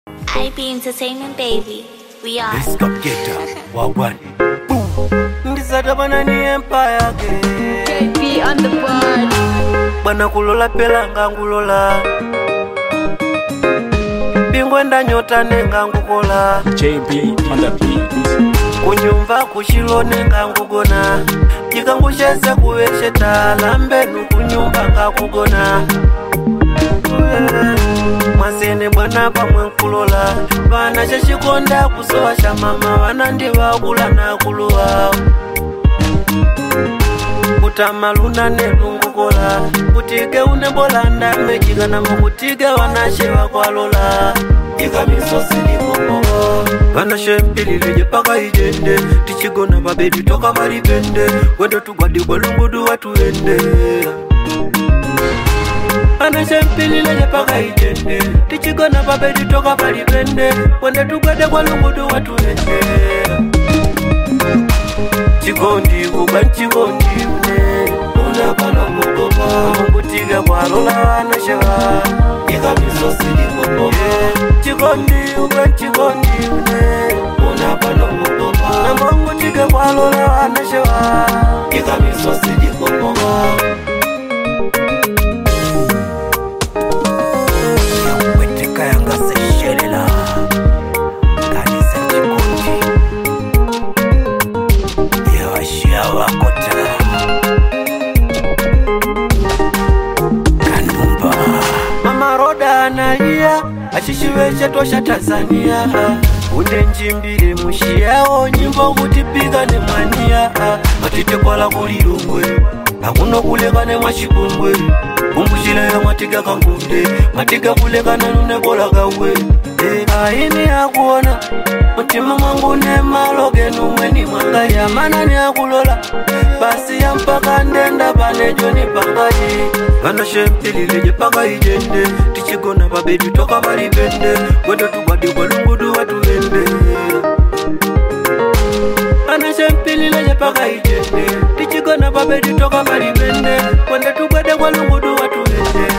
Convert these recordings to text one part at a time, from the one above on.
IB Entertainment, baby. We are. Let's go get up. Wagwan. Boom. Ndizata banani empire ke. JP on the board. Bana kulola pela ngangulola. Bingwenda nyota nenga ngukola. JP on the beat. Kunyumba kushilo nenga ngugona. Jikangushese kuwesheta lambenu kunyumba ngakugona. Mwasene bwana pamwe nkulola. Bana shashikonda kusowa shamama. Wana ndiwa kula na kuluwa. Kutamaluna nenungukola. Kutige unebolanda mejiga na mkutige wanashewa kwa lola. Ika misosi ni kumogo. Bana shempili leje paka ijende. Tichigona babebi toka maribende. Wendo tugwadi kwa lungudu watu ende. Bana shempili leje paka ijende. Tichigona babebi toka maribende. Wendo tugwadi kwa lungudu watu ende. Chikondi kuba chikondi une. Unapana kukopa. Mkutiga kwa lola wanashewa. Ika misosi ni kumogo. Chikondi uba chikondi une. Unapana kukopa. Na mungu tige kwa lola wanashewa. Ika misosi ni kumogo. Weteka yanga seshelela. Kanisa chikondi. Yawashia wakota. Kanumba. Mama Roda analia. Achishiweshe tosha Tanzania. Une njimbile mushiao nyimbo kutipiga ne mania. Matite kwa la kulilungwe. Nakuno kuleka ne mwashikumbwe. Kumbushile ya matiga kangunde. Matiga kuleka na nune bola gawe. Aini ya kuona. Mutima mwangu ne maloge numweni mwangali ya manani ya kulola. Basi ya mpaka ndenda panejo ni pangaji. Bana shempili leje paka ijende. Tichigona babebi toka maribende. Wendo tugwadi kwa lungudu watu ende. Bana shempili leje paka ijende. Tichigona babebi toka maribende. Wendo tugwadi kwa lungudu watu ende.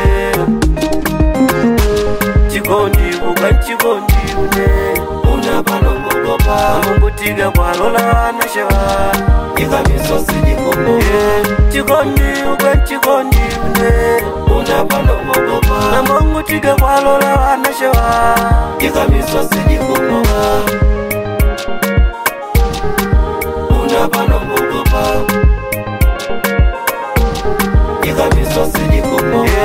Chikondi uga chikondi une. Unapana kukopa. Mungutiga kwa lola wanashewa. Ika misosi ni kumogo. Chikondi uga chikondi une. Unapana kukopa. Na mungu tige kwa lola wanashewa. Ika misosi ni kumogo. Unapana kukopa. Ika misosi ni kumogo.